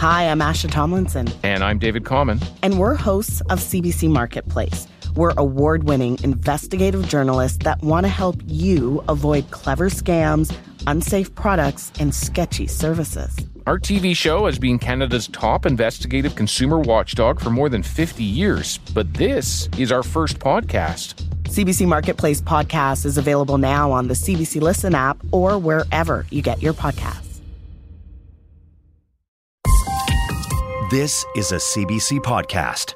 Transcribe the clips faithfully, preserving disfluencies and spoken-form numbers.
Hi, I'm Asha Tomlinson. And I'm David Common. And we're hosts of C B C Marketplace. We're award-winning investigative journalists that want to help you avoid clever scams, unsafe products, and sketchy services. Our T V show has been Canada's top investigative consumer watchdog for more than fifty years, but this is our first podcast. C B C Marketplace podcast is available now on the C B C Listen app or wherever you get your podcasts. This is a C B C podcast.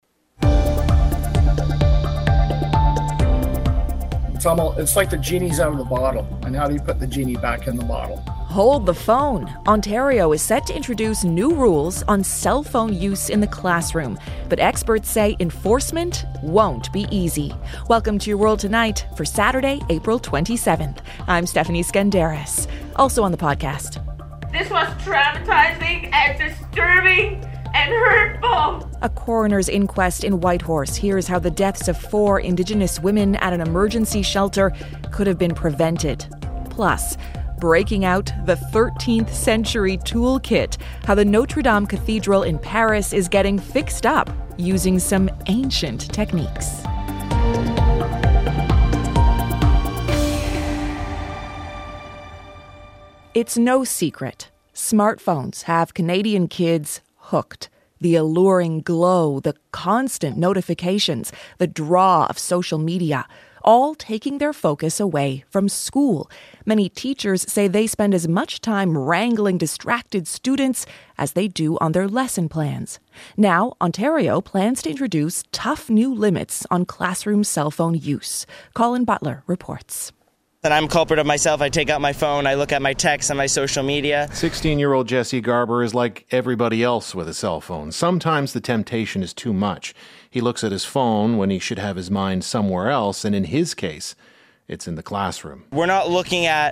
It's almost, it's like the genie's out of the bottle. And how do you put the genie back in the bottle? Hold the phone. Ontario is set to introduce new rules on cell phone use in the classroom, but experts say enforcement won't be easy. Welcome to Your World Tonight for Saturday, April twenty-seventh. I'm Stephanie Skandaris. Also on the podcast. This was traumatizing and disturbing and hurtful. A coroner's inquest in Whitehorse hears how the deaths of four Indigenous women at an emergency shelter could have been prevented. Plus, breaking out the thirteenth century toolkit, how the Notre Dame Cathedral in Paris is getting fixed up using some ancient techniques. It's no secret. Smartphones have Canadian kids hooked. The alluring glow, the constant notifications, the draw of social media, all taking their focus away from school. Many teachers say they spend as much time wrangling distracted students as they do on their lesson plans. Now, Ontario plans to introduce tough new limits on classroom cell phone use. Colin Butler reports. And I'm a culprit of myself. I take out my phone, I look at my texts and my social media. sixteen-year-old Jesse Garber is like everybody else with a cell phone. Sometimes the temptation is too much. He looks at his phone when he should have his mind somewhere else, and in his case, it's in the classroom. We're not looking at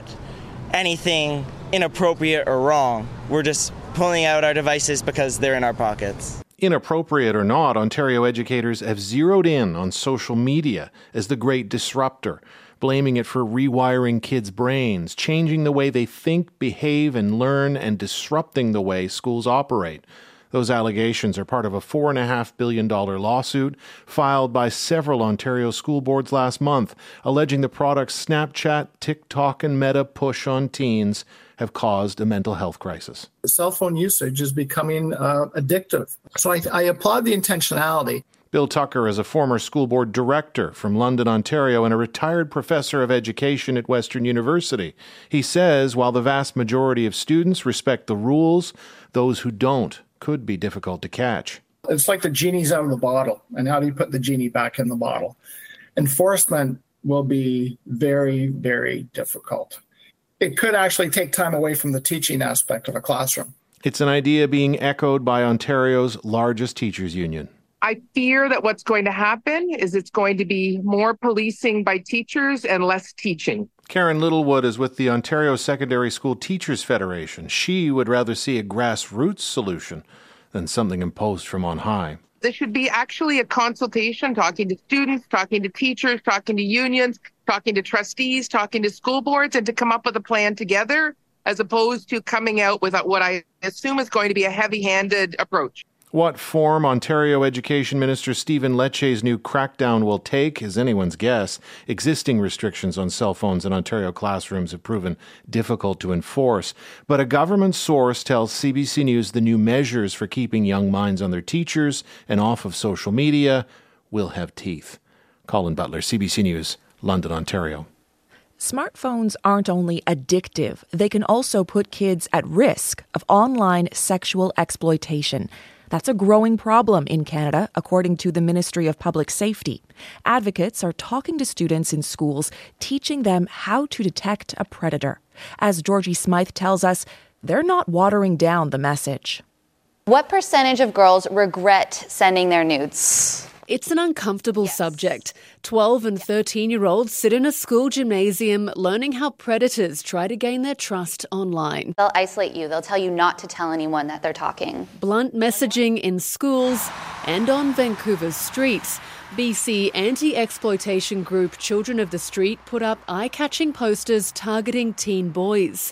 anything inappropriate or wrong. We're just pulling out our devices because they're in our pockets. Inappropriate or not, Ontario educators have zeroed in on social media as the great disruptor, blaming it for rewiring kids' brains, changing the way they think, behave, and learn, and disrupting the way schools operate. Those allegations are part of a four point five billion dollars lawsuit filed by several Ontario school boards last month, alleging the products Snapchat, TikTok, and Meta push on teens have caused a mental health crisis. The cell phone usage is becoming uh, addictive. So I, I applaud the intentionality. Bill Tucker is a former school board director from London, Ontario, and a retired professor of education at Western University. He says while the vast majority of students respect the rules, those who don't could be difficult to catch. It's like the genie's out of the bottle. And how do you put the genie back in the bottle? Enforcement will be very, very difficult. It could actually take time away from the teaching aspect of a classroom. It's an idea being echoed by Ontario's largest teachers union. I fear that what's going to happen is it's going to be more policing by teachers and less teaching. Karen Littlewood is with the Ontario Secondary School Teachers Federation. She would rather see a grassroots solution than something imposed from on high. This should be actually a consultation, talking to students, talking to teachers, talking to unions, talking to trustees, talking to school boards, and to come up with a plan together, as opposed to coming out with what I assume is going to be a heavy-handed approach. What form Ontario Education Minister Stephen Lecce's new crackdown will take is anyone's guess. Existing restrictions on cell phones in Ontario classrooms have proven difficult to enforce. But a government source tells C B C News the new measures for keeping young minds on their teachers and off of social media will have teeth. Colin Butler, C B C News, London, Ontario. Smartphones aren't only addictive, they can also put kids at risk of online sexual exploitation. That's a growing problem in Canada, according to the Ministry of Public Safety. Advocates are talking to students in schools, teaching them how to detect a predator. As Georgie Smythe tells us, they're not watering down the message. What percentage of girls regret sending their nudes? It's an uncomfortable yes. subject. twelve and thirteen-year-olds sit in a school gymnasium learning how predators try to gain their trust online. They'll isolate you. They'll tell you not to tell anyone that they're talking. Blunt messaging in schools and on Vancouver's streets. B C anti-exploitation group Children of the Street put up eye-catching posters targeting teen boys.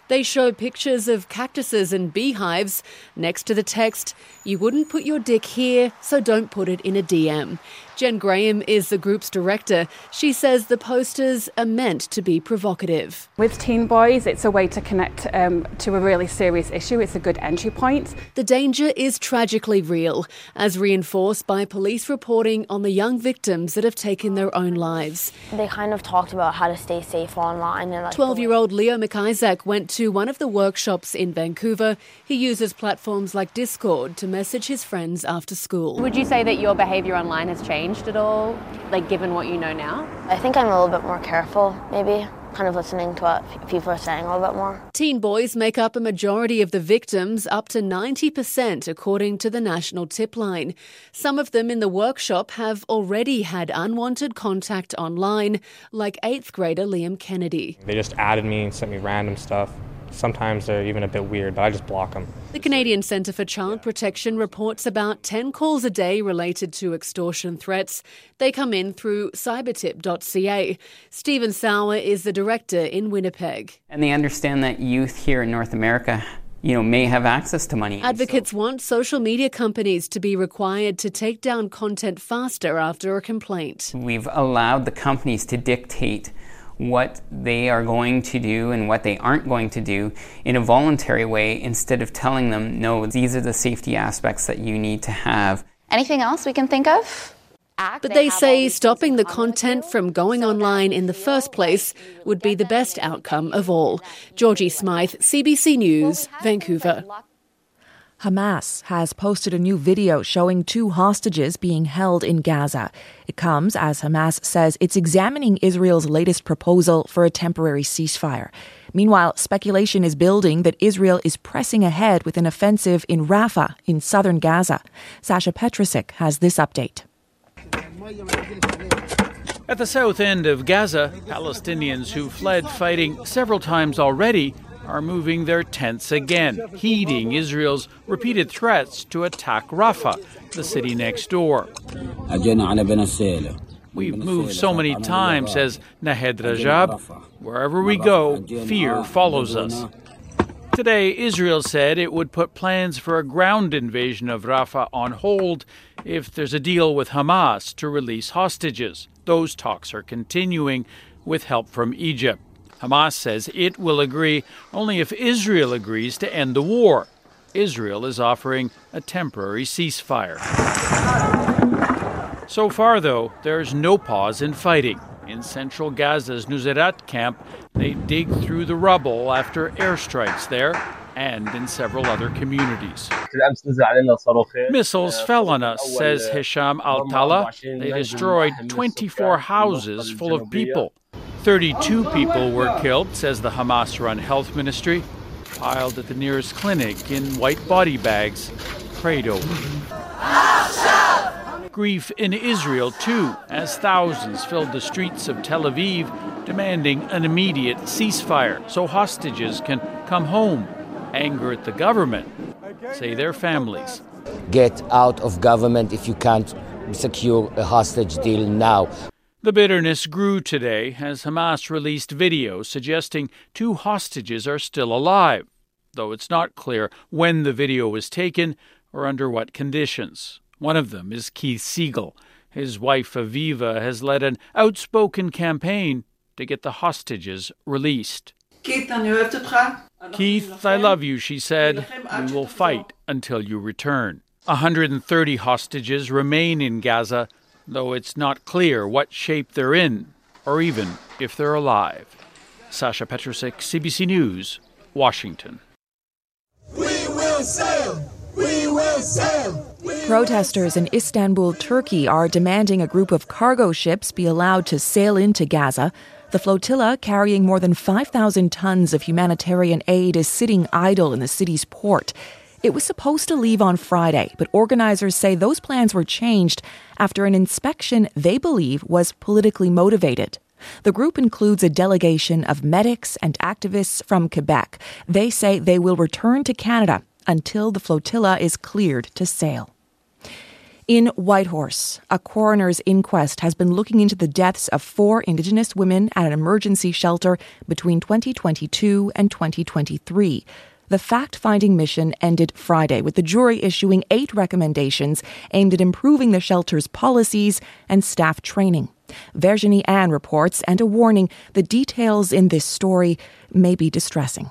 They show pictures of cactuses and beehives next to the text, "You wouldn't put your dick here, so don't put it in a D M." Jen Graham is the group's director. She says the posters are meant to be provocative. With teen boys, it's a way to connect um, to a really serious issue. It's a good entry point. The danger is tragically real, as reinforced by police reporting on the young victims that have taken their own lives. They kind of talked about how to stay safe online. And like twelve-year-old Leo McIsaac went to one of the workshops in Vancouver. He uses platforms like Discord to message his friends after school. Would you say that your behaviour online has changed at all, like given what you know now? I think I'm a little bit more careful, maybe, kind of listening to what people are saying a little bit more. Teen boys make up a majority of the victims, up to ninety percent, according to the National Tip Line. Some of them in the workshop have already had unwanted contact online, like eighth grader Liam Kennedy. They just added me and sent me random stuff. Sometimes they're even a bit weird, but I just block them. The Canadian Centre for Child Protection reports about ten calls a day related to extortion threats. They come in through cybertip dot c a. Stephen Sauer is the director in Winnipeg. And they understand that youth here in North America, you know, may have access to money. Advocates so. want social media companies to be required to take down content faster after a complaint. We've allowed the companies to dictate what they are going to do and what they aren't going to do in a voluntary way, instead of telling them, no, these are the safety aspects that you need to have. Anything else we can think of? But they, they say stopping the content from going online in the first place would be the best outcome of all. Georgie Smythe, C B C News, Vancouver. Hamas has posted a new video showing two hostages being held in Gaza. It comes as Hamas says it's examining Israel's latest proposal for a temporary ceasefire. Meanwhile, speculation is building that Israel is pressing ahead with an offensive in Rafah in southern Gaza. Sasha Petrusik has this update. At the south end of Gaza, Palestinians who fled fighting several times already are moving their tents again, heeding Israel's repeated threats to attack Rafah, the city next door. We've moved so many times, says Nahed Rajab. Wherever we go, fear follows us. Today, Israel said it would put plans for a ground invasion of Rafah on hold if there's a deal with Hamas to release hostages. Those talks are continuing with help from Egypt. Hamas says it will agree only if Israel agrees to end the war. Israel is offering a temporary ceasefire. So far, though, there's no pause in fighting. In central Gaza's Nuseirat camp, they dig through the rubble after airstrikes there and in several other communities. Missiles fell on us, says Hisham Al-Tala. They destroyed twenty-four houses full of people. thirty-two people were killed, says the Hamas-run health ministry, piled at the nearest clinic in white body bags, prayed over. Grief in Israel, too, as thousands filled the streets of Tel Aviv, demanding an immediate ceasefire so hostages can come home. Anger at the government, say their families. Get out of government if you can't secure a hostage deal now. The bitterness grew today as Hamas released video suggesting two hostages are still alive, though it's not clear when the video was taken or under what conditions. One of them is Keith Siegel. His wife Aviva has led an outspoken campaign to get the hostages released. Keith, I love you, she said. We will fight until you return. one hundred thirty hostages remain in Gaza, though it's not clear what shape they're in, or even if they're alive. Sasha Petrusik, C B C News, Washington. We will sail! We will sail! Protesters in Istanbul, Turkey are demanding a group of cargo ships be allowed to sail into Gaza. The flotilla, carrying more than five thousand tons of humanitarian aid, is sitting idle in the city's port. It was supposed to leave on Friday, but organizers say those plans were changed after an inspection they believe was politically motivated. The group includes a delegation of medics and activists from Quebec. They say they will return to Canada until the flotilla is cleared to sail. In Whitehorse, a coroner's inquest has been looking into the deaths of four Indigenous women at an emergency shelter between twenty twenty-two and twenty twenty-three. The fact-finding mission ended Friday with the jury issuing eight recommendations aimed at improving the shelter's policies and staff training. Virginie Anne reports, and a warning, the details in this story may be distressing.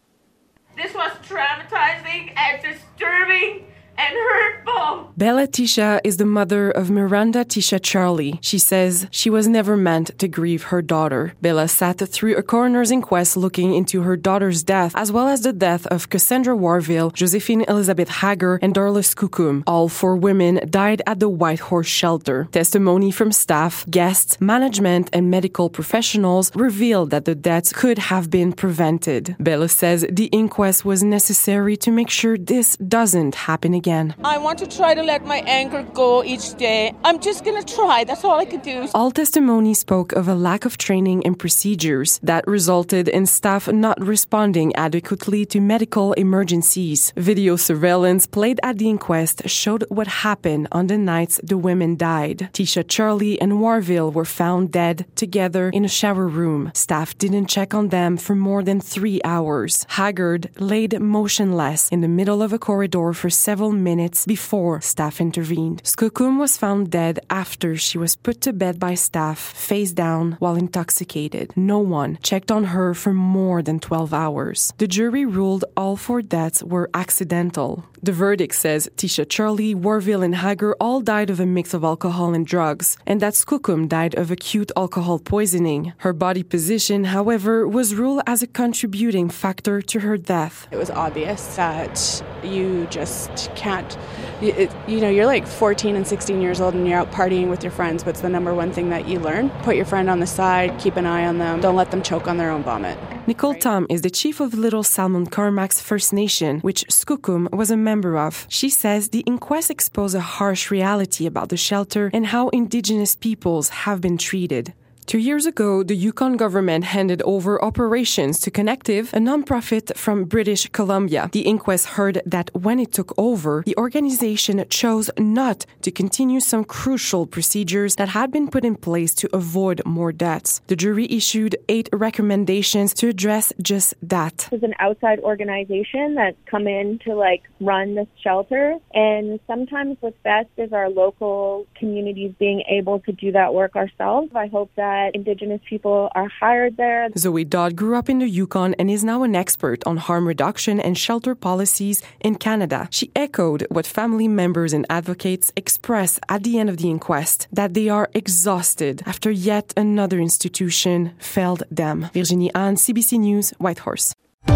This was traumatizing and disturbing and hurtful. Bella Tisha is the mother of Miranda Tisha Charlie. She says she was never meant to grieve her daughter. Bella sat through a coroner's inquest looking into her daughter's death, as well as the death of Cassandra Warville, Josephine Elizabeth Hager, and Darla Skookum. All four women died at the Whitehorse shelter. Testimony from staff, guests, management, and medical professionals revealed that the deaths could have been prevented. Bella says the inquest was necessary to make sure this doesn't happen again. I want to try to let my anger go each day. I'm just going to try. That's all I could do. All testimony spoke of a lack of training and procedures that resulted in staff not responding adequately to medical emergencies. Video surveillance played at the inquest showed what happened on the nights the women died. Tisha Charlie and Warville were found dead together in a shower room. Staff didn't check on them for more than three hours. Haggard laid motionless in the middle of a corridor for several minutes before staff intervened. Skookum was found dead after she was put to bed by staff, face down, while intoxicated. No one checked on her for more than twelve hours. The jury ruled all four deaths were accidental. The verdict says Tisha Charlie, Warville, and Hager all died of a mix of alcohol and drugs, and that Skookum died of acute alcohol poisoning. Her body position, however, was ruled as a contributing factor to her death. It was obvious that you just can't, you, you know, you're like fourteen and sixteen years old and you're out partying with your friends. What's the number one thing that you learn? Put your friend on the side, keep an eye on them, don't let them choke on their own vomit. Nicole Tom is the chief of Little Salmon Carmacks First Nation, which Skookum was a member of. She says the inquest exposed a harsh reality about the shelter and how Indigenous peoples have been treated. Two years ago, the Yukon government handed over operations to Connective, a nonprofit from British Columbia. The inquest heard that when it took over, the organization chose not to continue some crucial procedures that had been put in place to avoid more deaths. The jury issued eight recommendations to address just that. It's an outside organization that's come in to like run this shelter, and sometimes what's best is our local communities being able to do that work ourselves. I hope that Indigenous people are hired there. Zoe Dodd grew up in the Yukon and is now an expert on harm reduction and shelter policies in Canada. She echoed what family members and advocates expressed at the end of the inquest, that they are exhausted after yet another institution failed them. Virginie Anne, C B C News, Whitehorse.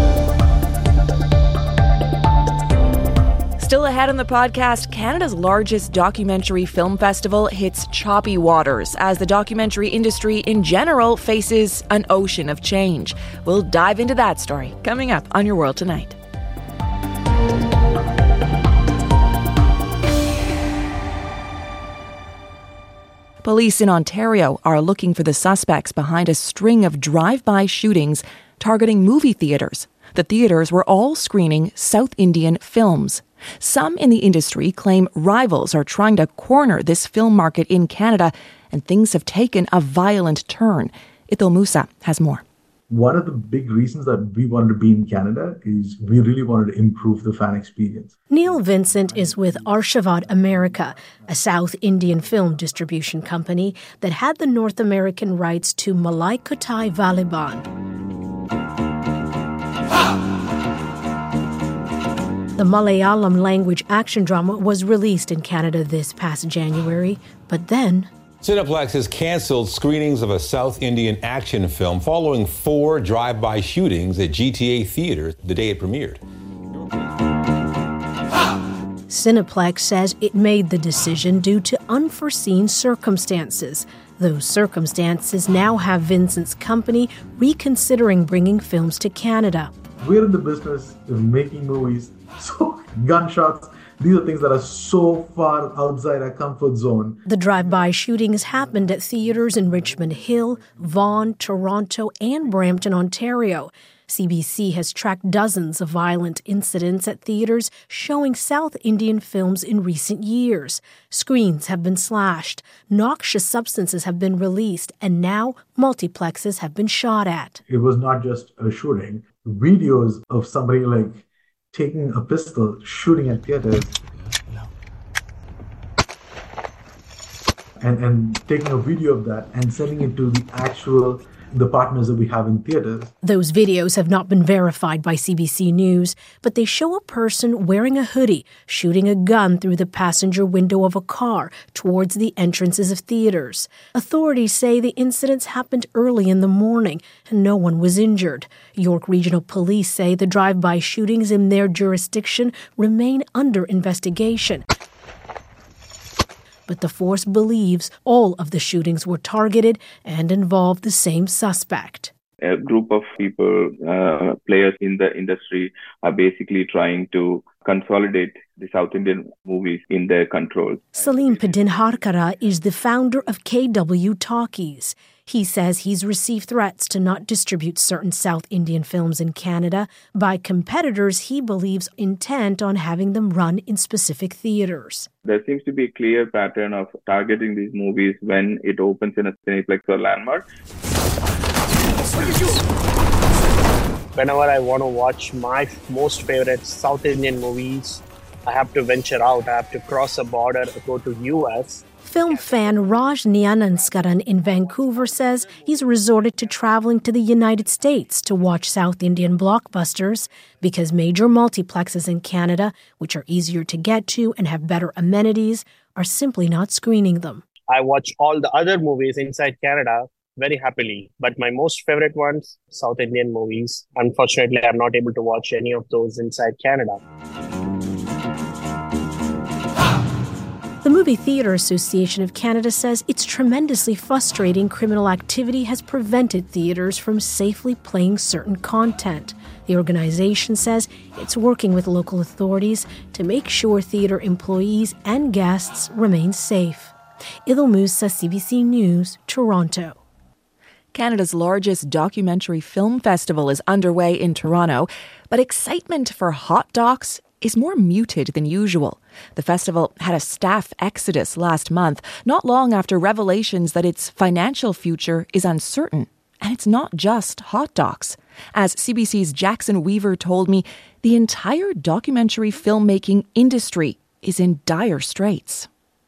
Still ahead on the podcast, Canada's largest documentary film festival hits choppy waters as the documentary industry in general faces an ocean of change. We'll dive into that story coming up on Your World Tonight. Police in Ontario are looking for the suspects behind a string of drive-by shootings targeting movie theaters. The theaters were all screening South Indian films. Some in the industry claim rivals are trying to corner this film market in Canada, and things have taken a violent turn. Ithil Musa has more. One of the big reasons that we wanted to be in Canada is we really wanted to improve the fan experience. Neil Vincent is with Arshavad America, a South Indian film distribution company that had the North American rights to Malai Kutai Valiban. The Malayalam language action drama was released in Canada this past January, but then Cineplex has canceled screenings of a South Indian action film following four drive-by shootings at G T A theaters the day it premiered. Cineplex says it made the decision due to unforeseen circumstances. Those circumstances now have Vincent's company reconsidering bringing films to Canada. We're in the business of making movies, so gunshots, these are things that are so far outside our comfort zone. The drive-by shootings happened at theaters in Richmond Hill, Vaughan, Toronto, and Brampton, Ontario. C B C has tracked dozens of violent incidents at theaters showing South Indian films in recent years. Screens have been slashed, noxious substances have been released, and now multiplexes have been shot at. It was not just a shooting. Videos of somebody like taking a pistol, shooting at theaters, and, and taking a video of that and sending it to the actual the partners that we have in theaters. Those videos have not been verified by C B C News, but they show a person wearing a hoodie shooting a gun through the passenger window of a car towards the entrances of theaters. Authorities say the incidents happened early in the morning and no one was injured. York Regional Police say the drive-by shootings in their jurisdiction remain under investigation. But the force believes all of the shootings were targeted and involved the same suspect. A group of people, uh, players in the industry, are basically trying to consolidate the South Indian movies in their control. Salim Padinharkara is the founder of K W Talkies. He says he's received threats to not distribute certain South Indian films in Canada by competitors he believes intent on having them run in specific theaters. There seems to be a clear pattern of targeting these movies when it opens in a Cineplex or Landmark. Whenever I want to watch my most favorite South Indian movies, I have to venture out. I have to cross a border, go to U S. Film fan Raj Nyananskaran in Vancouver says he's resorted to traveling to the United States to watch South Indian blockbusters because major multiplexes in Canada, which are easier to get to and have better amenities, are simply not screening them. I watch all the other movies inside Canada very happily, but my most favorite ones, South Indian movies. Unfortunately, I'm not able to watch any of those inside Canada. The Movie Theatre Association of Canada says it's tremendously frustrating criminal activity has prevented theatres from safely playing certain content. The organization says it's working with local authorities to make sure theatre employees and guests remain safe. Idil Musa, C B C News, Toronto. Canada's largest documentary film festival is underway in Toronto, but excitement for hot docs is more muted than usual. The festival had a staff exodus last month, not long after revelations that its financial future is uncertain. And it's not just hot docs. As C B C's Jackson Weaver told me, the entire documentary filmmaking industry is in dire straits.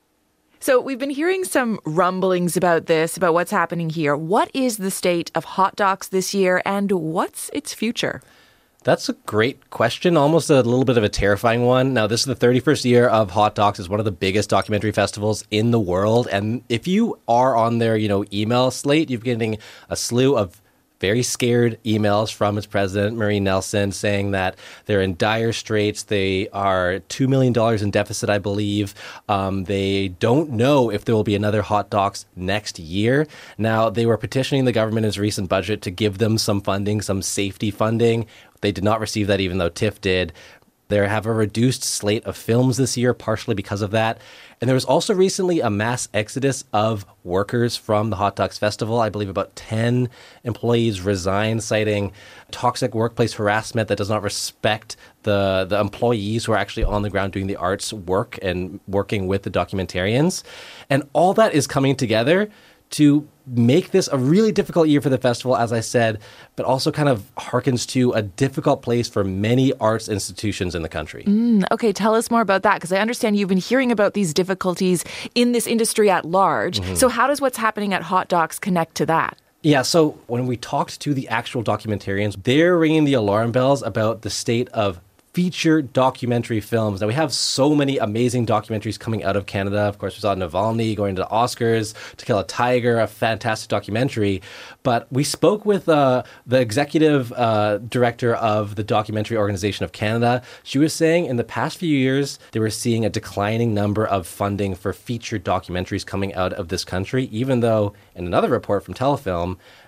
So we've been hearing some rumblings about this, about what's happening here. What is the state of hot docs this year, and what's its future? That's a great question, almost a little bit of a terrifying one. Now, this is the thirty-first year of Hot Docs. It's one of the biggest documentary festivals in the world. And if you are on their, you know, email slate, you're getting a slew of very scared emails from its president, Marie Nelson, saying that they're in dire straits. They are two million dollars in deficit, I believe. Um, they don't know if there will be another Hot Docs next year. Now, they were petitioning the government in its recent budget to give them some funding, some safety funding. They did not receive that, even though TIFF did. They have a reduced slate of films this year, partially because of that. And there was also recently a mass exodus of workers from the Hot Docs Festival. I believe about ten employees resigned, citing toxic workplace harassment that does not respect the, the employees who are actually on the ground doing the arts work and working with the documentarians. And all that is coming together to make this a really difficult year for the festival, as I said, but also kind of harkens to a difficult place for many arts institutions in the country. Mm, okay, tell us more about that, because I understand you've been hearing about these difficulties in this industry at large. Mm-hmm. So how does what's happening at Hot Docs connect to that? Yeah, so when we talked to the actual documentarians, they're ringing the alarm bells about the state of feature documentary films. Now, we have so many amazing documentaries coming out of Canada. Of course, we saw Navalny going to the Oscars, To Kill a Tiger, a fantastic documentary. But we spoke with uh, the executive uh, director of the Documentary Organization of Canada. She was saying in the past few years, they were seeing a declining number of funding for feature documentaries coming out of this country, even though in another report from Telefilm,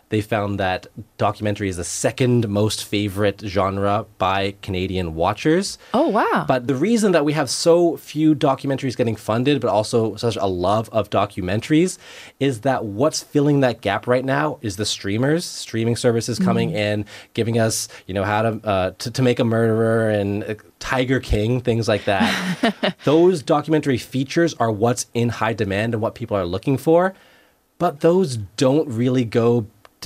They found that documentary is the second most favorite genre by Canadian watchers. Oh, wow. But the reason that we have so few documentaries getting funded, but also such a love of documentaries, is that what's filling that gap right now is the streamers, streaming services coming Mm. in, giving us, you know, how to, uh, to, to make a murderer and uh, Tiger King, things like that. Those documentary features are what's in high demand and what people are looking for. But those don't really go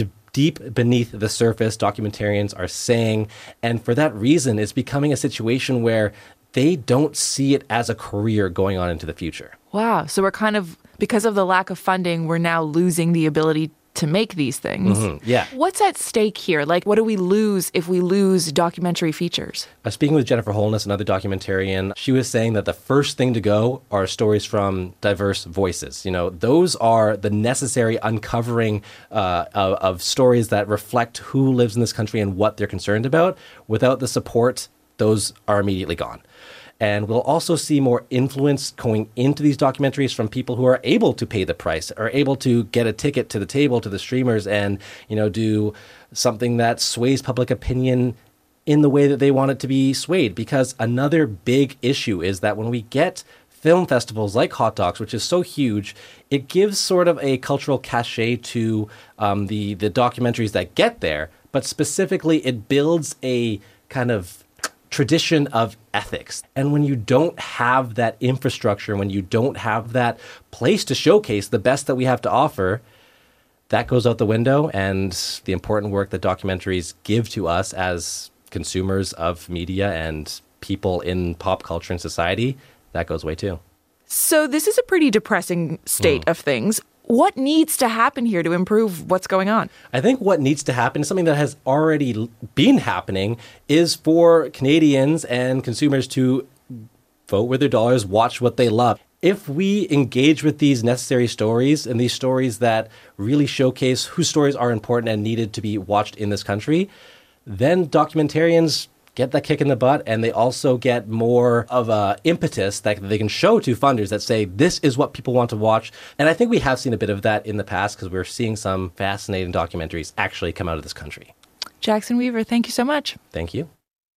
deep beneath the surface, documentarians are saying. And for that reason, it's becoming a situation where they don't see it as a career going on into the future. Wow. So we're kind of, because of the lack of funding, we're now losing the ability to make these things. Mm-hmm. Yeah. What's at stake here? Like, what do we lose if we lose documentary features? I was speaking with Jennifer Holness, another documentarian. She was saying that the first thing to go are stories from diverse voices. You know, those are the necessary uncovering uh, of, of stories that reflect who lives in this country and what they're concerned about. Without the support, those are immediately gone. And we'll also see more influence going into these documentaries from people who are able to pay the price, are able to get a ticket to the table to the streamers and, you know, do something that sways public opinion in the way that they want it to be swayed. Because another big issue is that when we get film festivals like Hot Docs, which is so huge, it gives sort of a cultural cachet to um, the, the documentaries that get there. But specifically, it builds a kind of tradition of ethics. And when you don't have that infrastructure, when you don't have that place to showcase the best that we have to offer, that goes out the window. And the important work that documentaries give to us as consumers of media and people in pop culture and society, that goes away too. So this is a pretty depressing state mm. of things. What needs to happen here to improve what's going on? I think what needs to happen is something that has already been happening is for Canadians and consumers to vote with their dollars, watch what they love. If we engage with these necessary stories and these stories that really showcase whose stories are important and needed to be watched in this country, then documentarians get that kick in the butt, and they also get more of a impetus that they can show to funders that say, this is what people want to watch. And I think we have seen a bit of that in the past because we're seeing some fascinating documentaries actually come out of this country. Jackson Weaver, thank you so much. Thank you.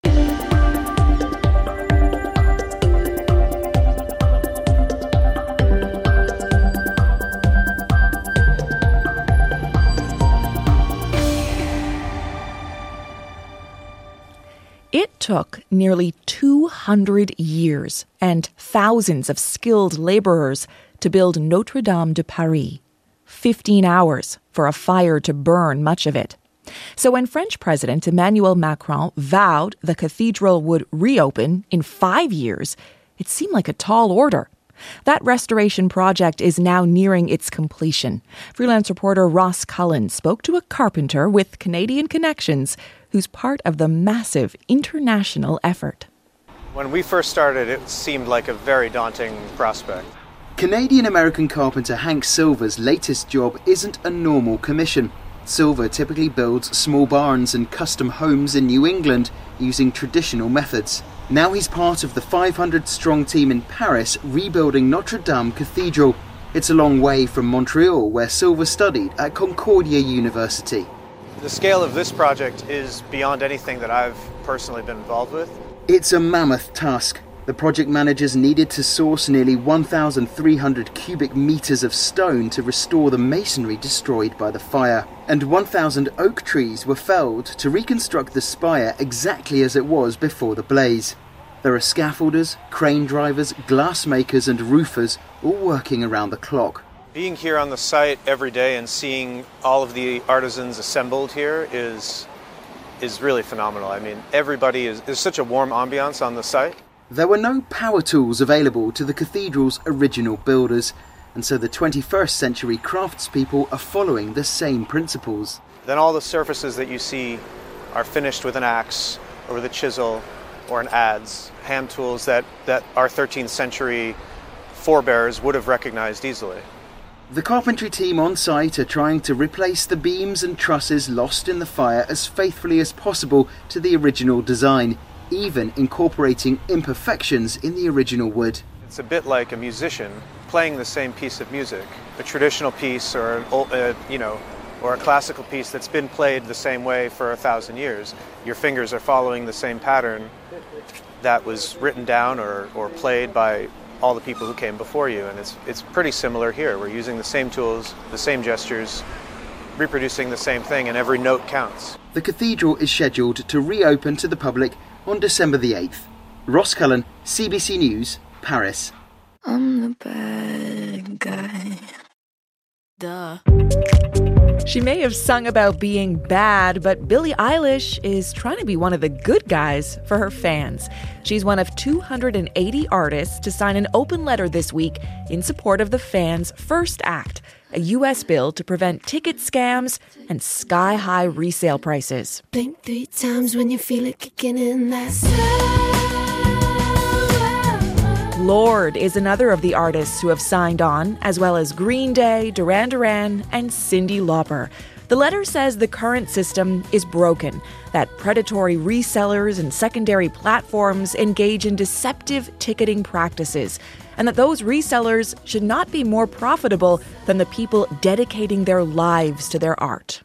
It took nearly two hundred years and thousands of skilled laborers to build Notre Dame de Paris. fifteen hours for a fire to burn much of it. So when French President Emmanuel Macron vowed the cathedral would reopen in five years, it seemed like a tall order. That restoration project is now nearing its completion. Freelance reporter Ross Cullen spoke to a carpenter with Canadian connections who's part of the massive international effort. When we first started, it seemed like a very daunting prospect. Canadian-American carpenter Hank Silver's latest job isn't a normal commission. Silver typically builds small barns and custom homes in New England using traditional methods. Now he's part of the five hundred strong team in Paris rebuilding Notre Dame Cathedral. It's a long way from Montreal, where Silver studied at Concordia University. The scale of this project is beyond anything that I've personally been involved with. It's a mammoth task. The project managers needed to source nearly one thousand three hundred cubic meters of stone to restore the masonry destroyed by the fire. And one thousand oak trees were felled to reconstruct the spire exactly as it was before the blaze. There are scaffolders, crane drivers, glass makers and roofers all working around the clock. Being here on the site every day and seeing all of the artisans assembled here is is really phenomenal. I mean, everybody is, there's such a warm ambiance on the site. There were no power tools available to the cathedral's original builders, and so the twenty-first century craftspeople are following the same principles. Then all the surfaces that you see are finished with an axe or with a chisel or an adze, hand tools that, that our thirteenth century forebears would have recognized easily. The carpentry team on site are trying to replace the beams and trusses lost in the fire as faithfully as possible to the original design, even incorporating imperfections in the original wood. It's a bit like a musician playing the same piece of music, a traditional piece or an old, uh, you know, or a classical piece that's been played the same way for a thousand years. Your fingers are following the same pattern that was written down or, or played by all the people who came before you. And it's it's pretty similar here. We're using the same tools, the same gestures, reproducing the same thing, and every note counts. The cathedral is scheduled to reopen to the public on December the eighth. Ross Cullen, C B C News, Paris. I'm the bad guy. Duh. She may have sung about being bad, but Billie Eilish is trying to be one of the good guys for her fans. She's one of two hundred eighty artists to sign an open letter this week in support of the Fans First Act, a U S bill to prevent ticket scams and sky-high resale prices. Blink three times when you feel it kicking in. That Lorde is another of the artists who have signed on, as well as Green Day, Duran Duran, and Cyndi Lauper. The letter says the current system is broken, that predatory resellers and secondary platforms engage in deceptive ticketing practices, and that those resellers should not be more profitable than the people dedicating their lives to their art.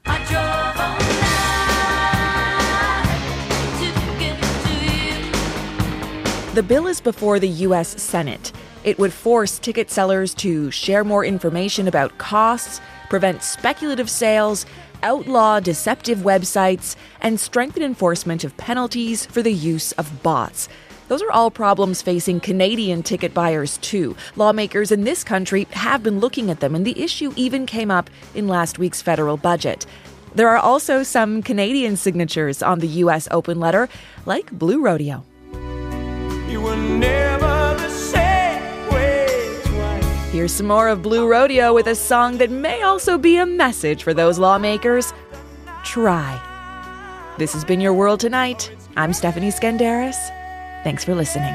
The bill is before the U S Senate. It would force ticket sellers to share more information about costs, prevent speculative sales, outlaw deceptive websites, and strengthen enforcement of penalties for the use of bots. Those are all problems facing Canadian ticket buyers, too. Lawmakers in this country have been looking at them, and the issue even came up in last week's federal budget. There are also some Canadian signatures on the U S open letter, like Blue Rodeo. You were never the same way twice. Here's some more of Blue Rodeo with a song that may also be a message for those lawmakers. Try. This has been Your World Tonight. I'm Stephanie Skendaris. Thanks for listening.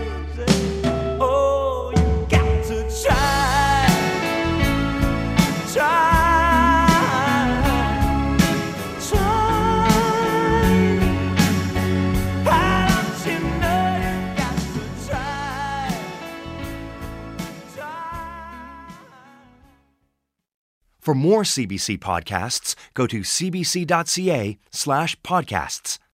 Oh, you got to try. Try. For more C B C podcasts, go to cbc.ca slash podcasts.